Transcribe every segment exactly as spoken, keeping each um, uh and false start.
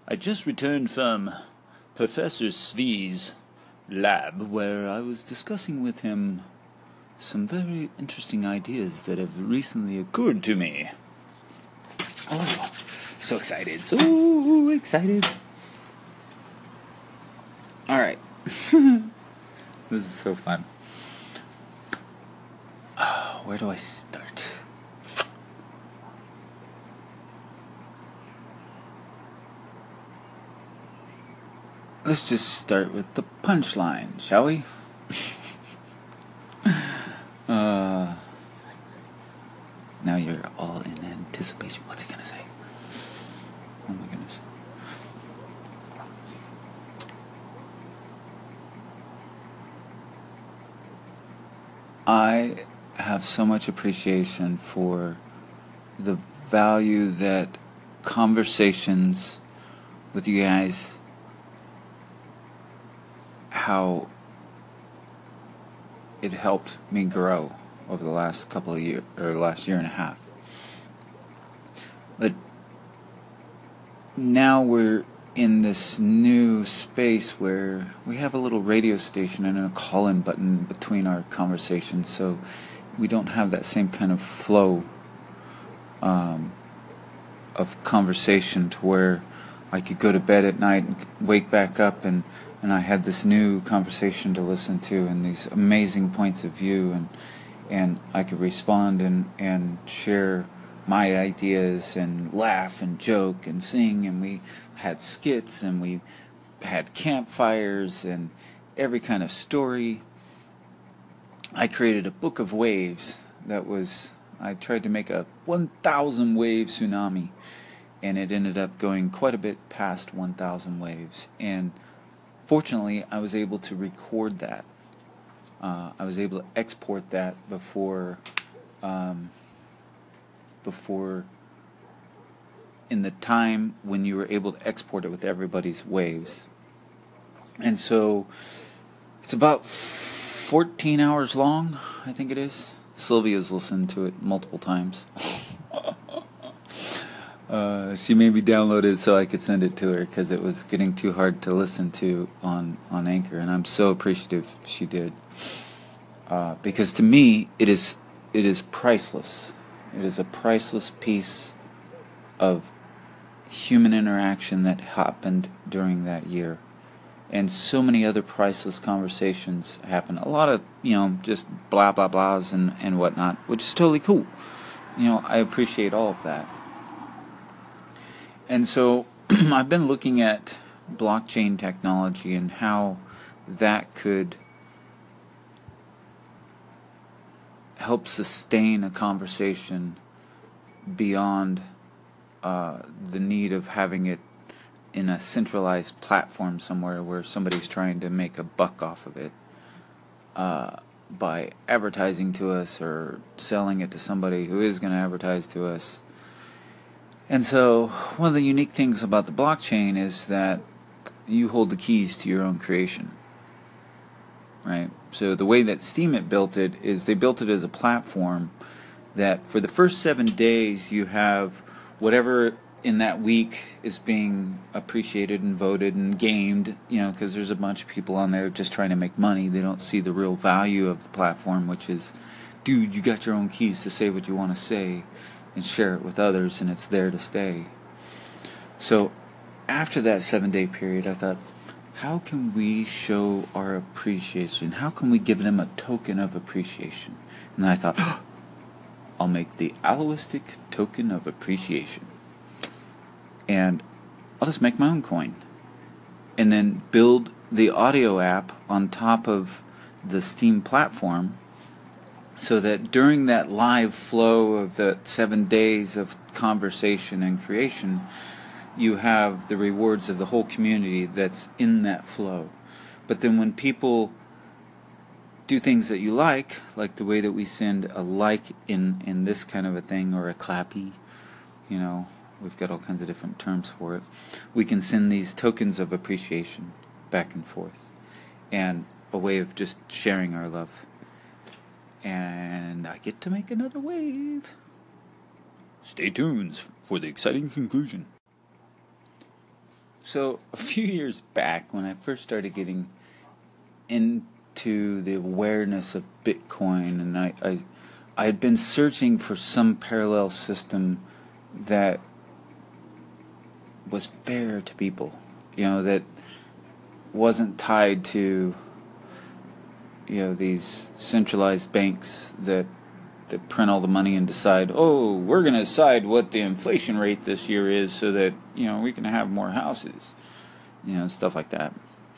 I just returned from Professor Svee's lab, where I was discussing with him some very interesting ideas that have recently occurred to me. Oh, so excited, so excited. Alright. This is so fun. Oh, where do I start? Let's just start with the punchline, shall we? uh, now you're all in anticipation. What's he gonna say? Oh my goodness. I have so much appreciation for the value that conversations with you guys, how it helped me grow over the last couple of years, or last year and a half. But now we're in this new space where we have a little radio station and a call-in button between our conversations, so we don't have that same kind of flow um, of conversation to where I could go to bed at night and wake back up and and I had this new conversation to listen to and these amazing points of view, and and I could respond and, and share my ideas and laugh and joke and sing, and we had skits and we had campfires and every kind of story. I created a book of waves that was, I tried to make a one thousand wave tsunami, and it ended up going quite a bit past one thousand waves, and fortunately, I was able to record that. Uh, I was able to export that before, um, before, in the time when you were able to export it with everybody's waves. And so, it's about fourteen hours long, I think it is. Sylvia's listened to it multiple times. Uh, she made me download it so I could send it to her because it was getting too hard to listen to on, on Anchor, and I'm so appreciative she did. Uh, because to me, it is it is priceless. It is a priceless piece of human interaction that happened during that year. And so many other priceless conversations happened. A lot of, you know, just blah, blah, blahs and, and whatnot, which is totally cool. You know, I appreciate all of that. And so I've been looking at blockchain technology and how that could help sustain a conversation beyond uh, the need of having it in a centralized platform somewhere where somebody's trying to make a buck off of it uh, by advertising to us or selling it to somebody who is going to advertise to us. And so, one of the unique things about the blockchain is that you hold the keys to your own creation, right? So the way that Steemit built it is they built it as a platform that for the first seven days you have whatever in that week is being appreciated and voted and gamed, you know, because there's a bunch of people on there just trying to make money. They don't see the real value of the platform, which is, dude, you got your own keys to say what you want to say and share it with others, and it's there to stay. So after that seven-day period, I thought, how can we show our appreciation? How can we give them a token of appreciation? And I thought, oh, I'll make the Aloistic token of appreciation. And I'll just make my own coin. And then build the audio app on top of the Steem platform, so that during that live flow of the seven days of conversation and creation, you have the rewards of the whole community that's in that flow. But then when people do things that you like, like the way that we send a like in, in this kind of a thing, or a clappy, you know, we've got all kinds of different terms for it, we can send these tokens of appreciation back and forth, and a way of just sharing our love. And I get to make another wave. Stay tuned for the exciting conclusion. So a few years back, when I first started getting into the awareness of Bitcoin, and I, I, I had been searching for some parallel system that was fair to people, you know, that wasn't tied to, you know, these centralized banks that that print all the money and decide, oh, we're going to decide what the inflation rate this year is so that, you know, we can have more houses, you know, stuff like that.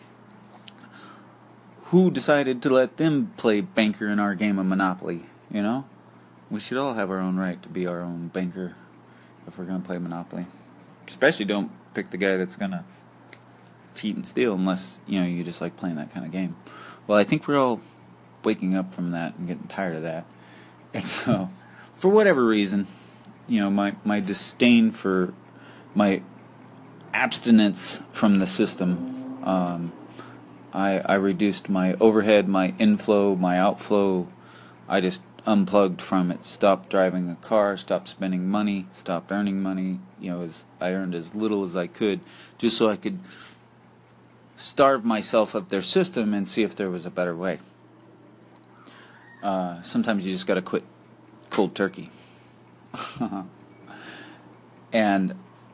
Who decided to let them play banker in our game of Monopoly, you know? We should all have our own right to be our own banker if we're going to play Monopoly. Especially don't pick the guy that's going to cheat and steal unless, you know, you just like playing that kind of game. Well, I think we're all waking up from that and getting tired of that. And so, for whatever reason, you know, my, my disdain for, my abstinence from the system, um, I, I reduced my overhead, my inflow, my outflow. I just unplugged from it, stopped driving a car, stopped spending money, stopped earning money. You know, as I earned as little as I could, just so I could starve myself of their system and see if there was a better way. Uh, sometimes you just got to quit cold turkey. And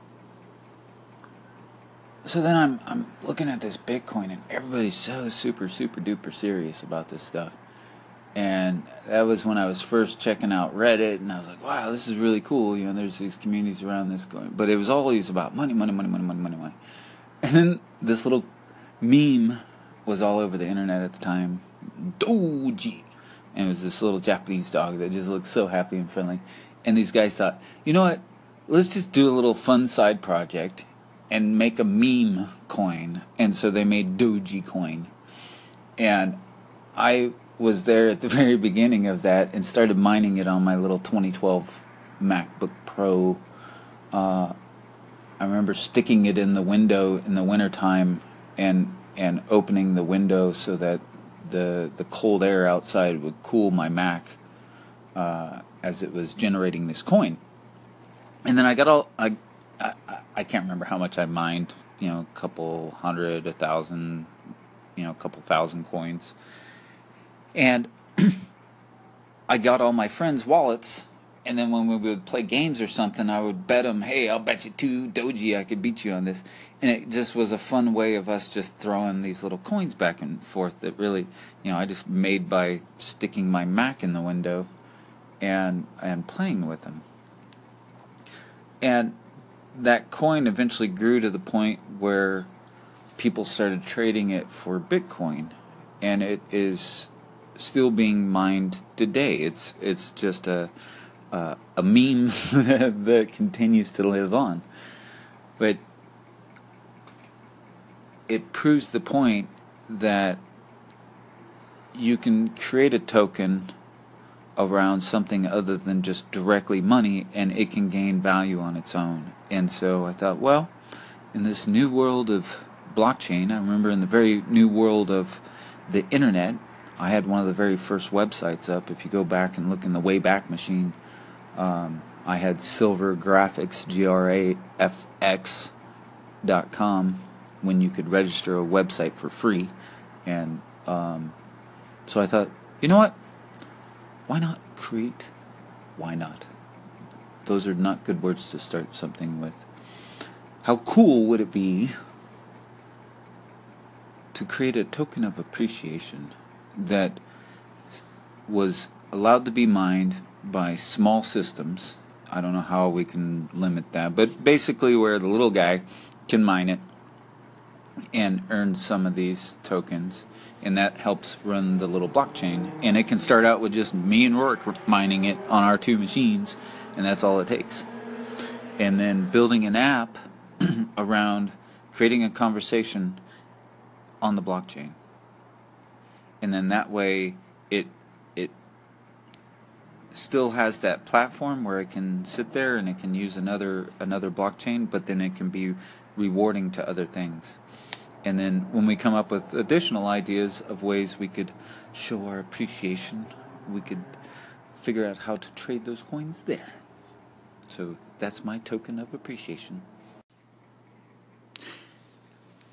so then I'm I'm looking at this Bitcoin, and everybody's so super super duper serious about this stuff. And that was when I was first checking out Reddit, and I was like, wow, this is really cool. You know, there's these communities around this going, but it was always about money, money, money, money, money, money, money. And then this little meme was all over the internet at the time, Doji. And it was this little Japanese dog that just looked so happy and friendly. And these guys thought, you know what? Let's just do a little fun side project and make a meme coin. And so they made Dogecoin. And I was there at the very beginning of that and started mining it on my little twenty twelve MacBook Pro. Uh, I remember sticking it in the window in the wintertime and and opening the window so that the the cold air outside would cool my Mac uh, as it was generating this coin. And then I got all I, I I can't remember how much I mined, you know, a couple hundred, a thousand, you know, a couple thousand coins. And I got all my friends' wallets, and then when we would play games or something, I would bet them, hey, I'll bet you two Doji I could beat you on this. And it just was a fun way of us just throwing these little coins back and forth that really, you know, I just made by sticking my Mac in the window and and playing with them. And that coin eventually grew to the point where people started trading it for Bitcoin, and it is still being mined today. It's it's just a uh, a meme that continues to live on, but it proves the point that you can create a token around something other than just directly money, and it can gain value on its own. And so I thought, well, in this new world of blockchain, I remember in the very new world of the internet, I had one of the very first websites up. If you go back and look in the Wayback Machine, um, I had Silver Graphics, G R A F X dot com, when you could register a website for free. And um, so I thought, you know what? Why not create? Why not? Those are not good words to start something with. How cool would it be to create a token of appreciation that was allowed to be mined by small systems? I don't know how we can limit that, but basically where the little guy can mine it and earn some of these tokens, and that helps run the little blockchain. And it can start out with just me and Rourke mining it on our two machines, and that's all it takes. And then building an app around creating a conversation on the blockchain. And then that way it it still has that platform where it can sit there and it can use another another blockchain, but then it can be rewarding to other things. And then when we come up with additional ideas of ways we could show our appreciation, we could figure out how to trade those coins there. So that's my token of appreciation.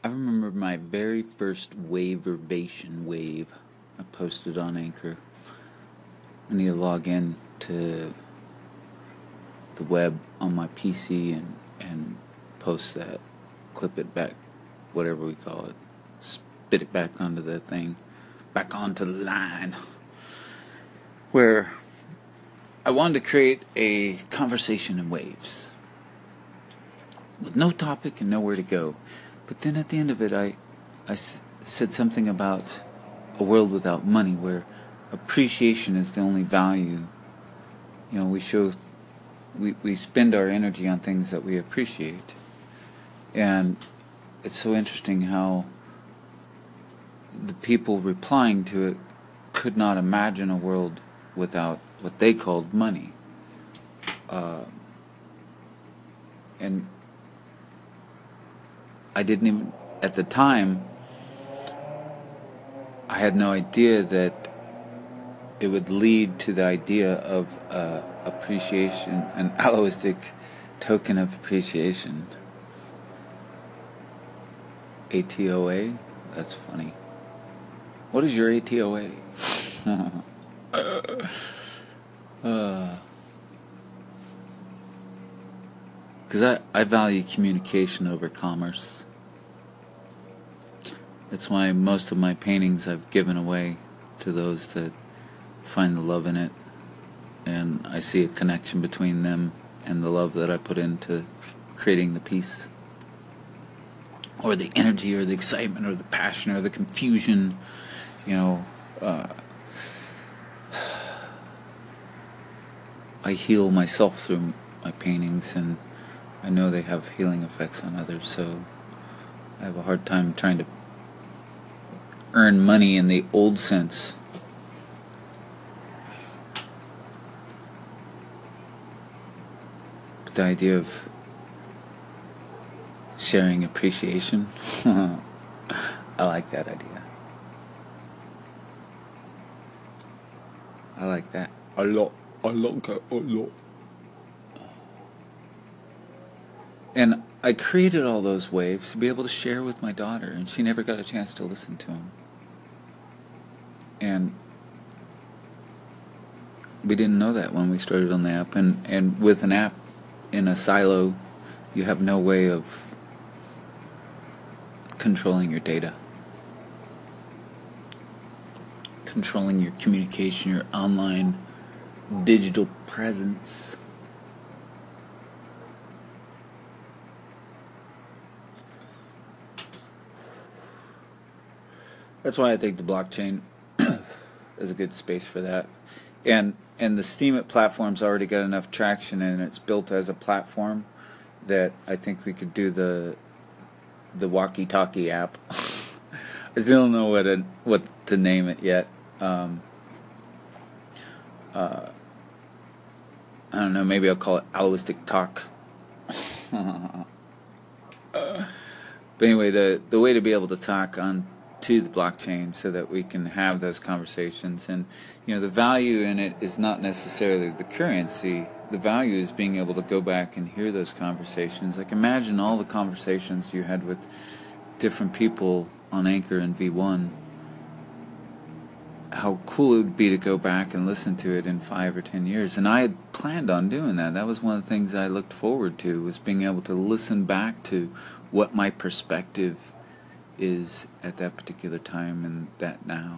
I remember my very first Waverbation wave I posted on Anchor. I need to log in to the web on my P C and, and post that, clip it back, whatever we call it, spit it back onto the thing, back onto the line, where I wanted to create a conversation in waves with no topic and nowhere to go. But then at the end of it, I, I s- said something about a world without money, where appreciation is the only value. You know, we show, we, we spend our energy on things that we appreciate. And it's so interesting how the people replying to it could not imagine a world without what they called money. Uh, and I didn't even, at the time, I had no idea that it would lead to the idea of uh, appreciation, an altruistic token of appreciation. A T O A? That's funny. What is your A T O A? uh, Because I, I value communication over commerce. That's why most of my paintings I've given away to those that find the love in it. And I see a connection between them and the love that I put into creating the piece. Or the energy, or the excitement, or the passion, or the confusion. You know, uh, I heal myself through my paintings, and I know they have healing effects on others, so I have a hard time trying to earn money in the old sense. But the idea of sharing appreciation, I like that idea. I like that a lot. I like it a lot. And I created all those waves to be able to share with my daughter, and she never got a chance to listen to them. And we didn't know that when we started on the app. And, and with an app in a silo, you have no way of controlling your data, controlling your communication, your online digital presence. That's why I think the blockchain is a good space for that. And and the Steemit platform's already got enough traction, and it's built as a platform that I think we could do the the walkie-talkie app. I still don't know what a, what to name it yet. Um, uh, I don't know. Maybe I'll call it Altruistic Talk. uh, but anyway, the the way to be able to talk on to the blockchain so that we can have those conversations, and you know, the value in it is not necessarily the currency. The value is being able to go back and hear those conversations. Like, imagine all the conversations you had with different people on Anchor and V one. How cool it would be to go back and listen to it in five or ten years. And I had planned on doing that. That was one of the things I looked forward to, was being able to listen back to what my perspective is at that particular time and that now.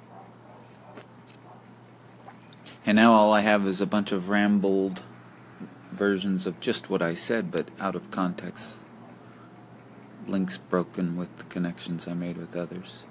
And now all I have is a bunch of rambled versions of just what I said, but out of context. Links broken with the connections I made with others.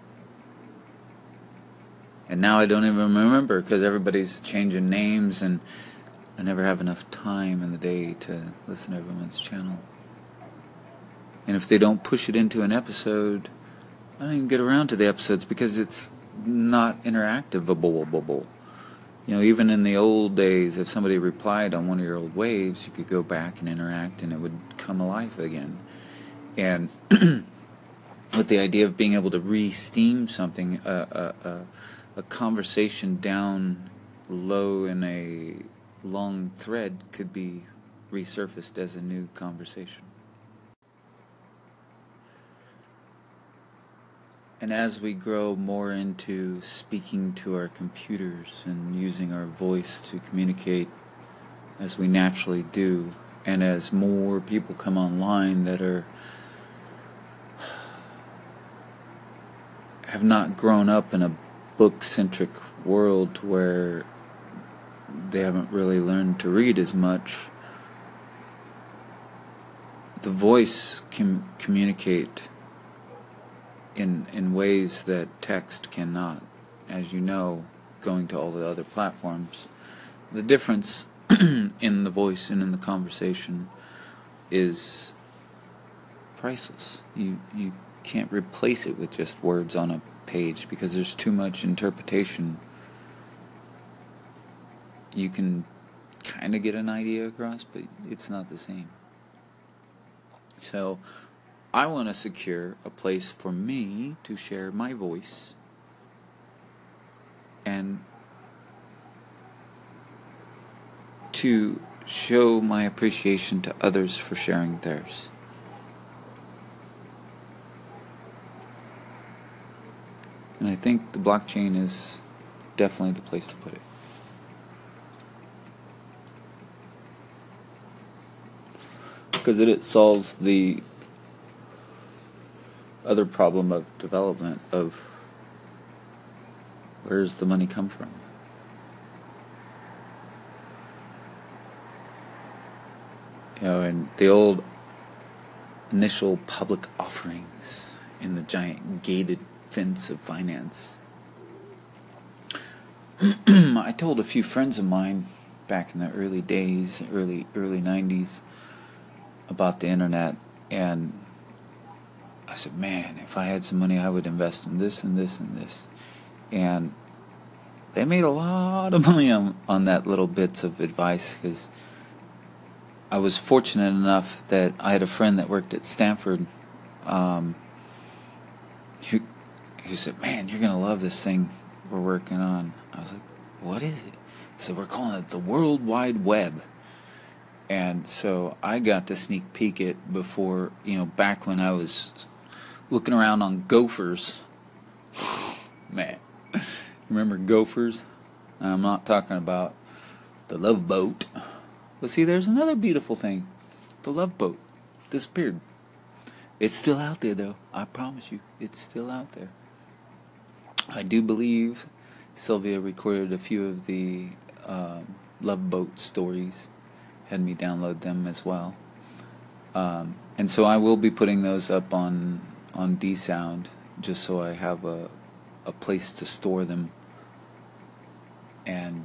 And now I don't even remember, because everybody's changing names, and I never have enough time in the day to listen to everyone's channel. And if they don't push it into an episode, I don't even get around to the episodes because it's not interactive. You know, even in the old days, if somebody replied on one of your old waves, you could go back and interact, and it would come alive again. And with the idea of being able to re-steam something, uh, uh, uh, a conversation down low in a long thread could be resurfaced as a new conversation. And as we grow more into speaking to our computers and using our voice to communicate as we naturally do, and as more people come online that are have not grown up in a book-centric world to where they haven't really learned to read as much, the voice can communicate in in ways that text cannot. As you know, going to all the other platforms, the difference in the voice and in the conversation is priceless. You you can't replace it with just words on a page because there's too much interpretation. You can kind of get an idea across, but it's not the same. So I want to secure a place for me to share my voice and to show my appreciation to others for sharing theirs. And I think the blockchain is definitely the place to put it. Because it, it solves the other problem of development of where's the money come from? You know, and the old initial public offerings in the giant gated fence of finance. I told a few friends of mine back in the early days, early early nineties, about the internet, and I said, man, if I had some money, I would invest in this and this and this. And they made a lot of money on, on that little bits of advice, because I was fortunate enough that I had a friend that worked at Stanford um, who, who said, man, you're going to love this thing we're working on. I was like, what is it? He said, we're calling it the World Wide Web. And so I got to sneak peek it before, you know, back when I was looking around on Gophers. Man, remember Gophers? I'm not talking about the Love Boat. But see, there's another beautiful thing. The Love Boat disappeared. It's still out there, though. I promise you, it's still out there. I do believe Sylvia recorded a few of the um, Love Boat stories, had me download them as well. Um, and so I will be putting those up on on D-Sound, just so I have a a place to store them. And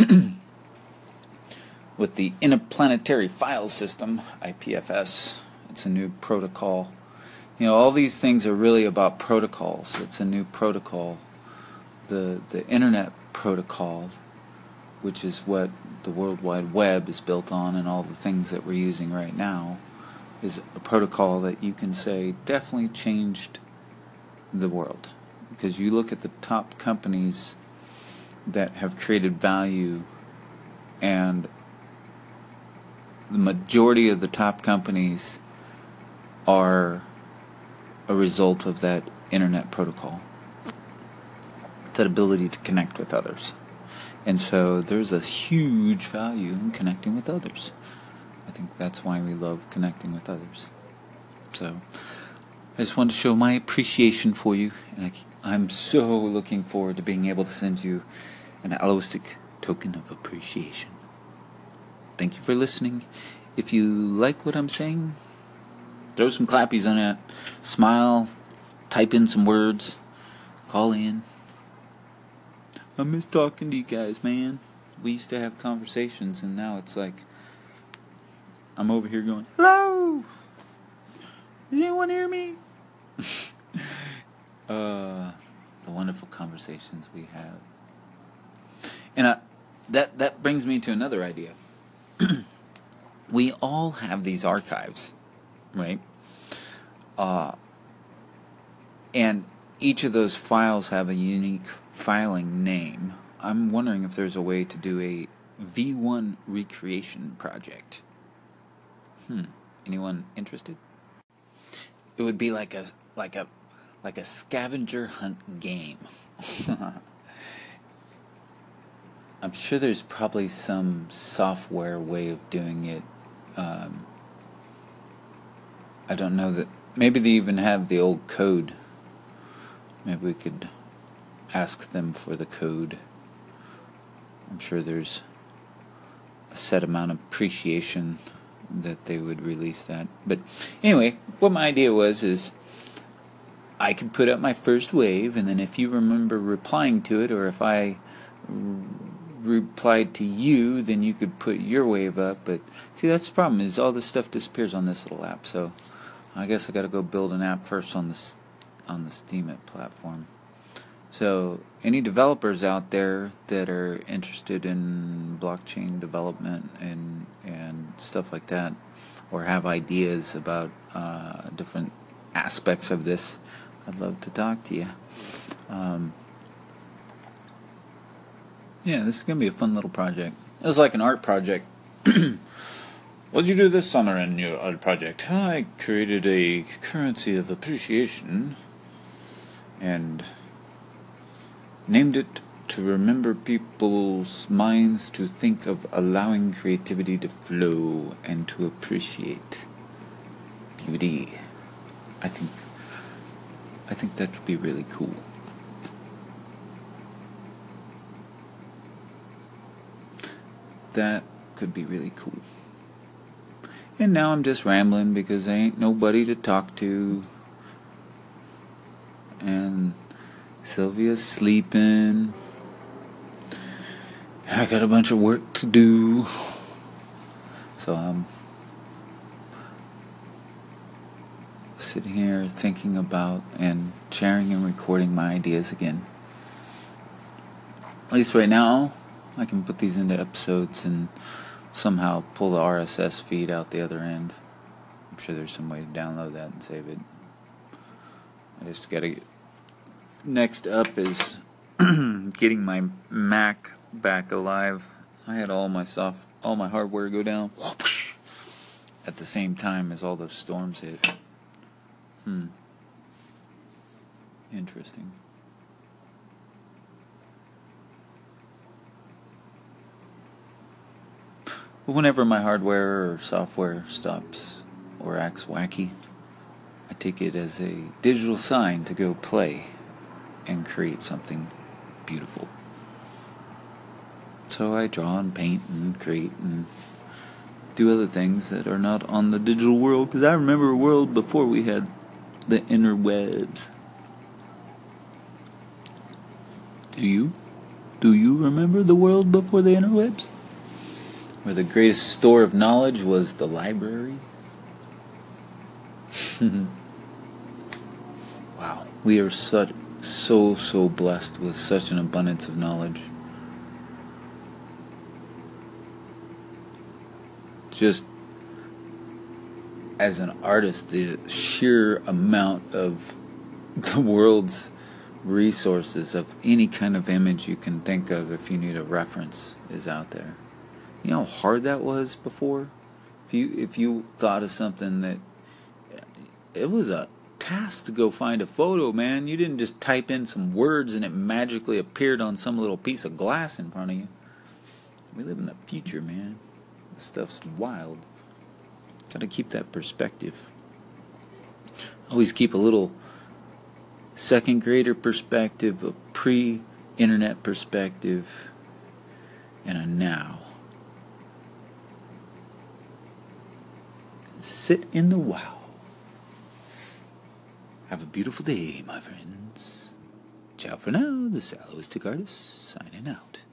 with the Interplanetary File System, I P F S, it's a new protocol. You know, all these things are really about protocols. It's a new protocol. The the Internet Protocol, which is what the World Wide Web is built on, and all the things that we're using right now, is a protocol that you can say definitely changed the world. Because you look at the top companies that have created value, and the majority of the top companies are a result of that internet protocol, that ability to connect with others. And so there's a huge value in connecting with others. I think that's why we love connecting with others. So I just wanted to show my appreciation for you, and I, I'm so looking forward to being able to send you an altruistic token of appreciation. Thank you for listening. If you like what I'm saying, throw some clappies on it. Smile. Type in some words. Call in. I miss talking to you guys, man. We used to have conversations, and now it's like I'm over here going, hello! Does anyone hear me? uh, the wonderful conversations we have. And uh, that, that brings me to another idea. We all have these archives, right? Uh, and each of those files have a unique filing name. I'm wondering if there's a way to do a V one recreation project. Hmm. Anyone interested? It would be like a like a like a scavenger hunt game. I'm sure there's probably some software way of doing it. Um, I don't know that. Maybe they even have the old code. Maybe we could ask them for the code. I'm sure there's a set amount of appreciation that they would release that. But anyway, what my idea was is I could put up my first wave, and then if you remember replying to it, or if I r- replied to you, then you could put your wave up. But see, that's the problem, is all this stuff disappears on this little app. So I guess I got to go build an app first on the on the Steemit platform. So any developers out there that are interested in blockchain development and and stuff like that, or have ideas about uh, different aspects of this, I'd love to talk to you. Um, yeah, this is going to be a fun little project. It was like an art project. What did you do this summer in your art project? I created a currency of appreciation and named it to remember people's minds to think of allowing creativity to flow and to appreciate beauty. I think I think that could be really cool. That could be really cool. And now I'm just rambling because there ain't nobody to talk to. And Sylvia's sleeping. I got a bunch of work to do. So I'm sitting here thinking about and sharing and recording my ideas again. At least right now, I can put these into episodes and somehow pull the R S S feed out the other end. I'm sure there's some way to download that and save it. I just gotta. Next up is getting my Mac back alive. I had all my soft, all my hardware go down at the same time as all those storms hit. Hmm. Interesting. But whenever my hardware or software stops or acts wacky, I take it as a digital sign to go play and create something beautiful. So I draw and paint and create and do other things that are not on the digital world, because I remember a world before we had the interwebs. Do you? Do you remember the world before the interwebs? Where the greatest store of knowledge was the library? Wow, we are such, so, so blessed with such an abundance of knowledge. Just as an artist, the sheer amount of the world's resources of any kind of image you can think of if you need a reference is out there. You know how hard that was before? If you if you thought of something that it was a task to go find a photo, man. You didn't just type in some words and it magically appeared on some little piece of glass in front of you. We live in the future, man. This stuff's wild. Gotta keep that perspective. Always keep a little second grader perspective, a pre-internet perspective, and a now. And sit in the wow. Have a beautiful day, my friends. Ciao for now. The Salloistic Artist signing out.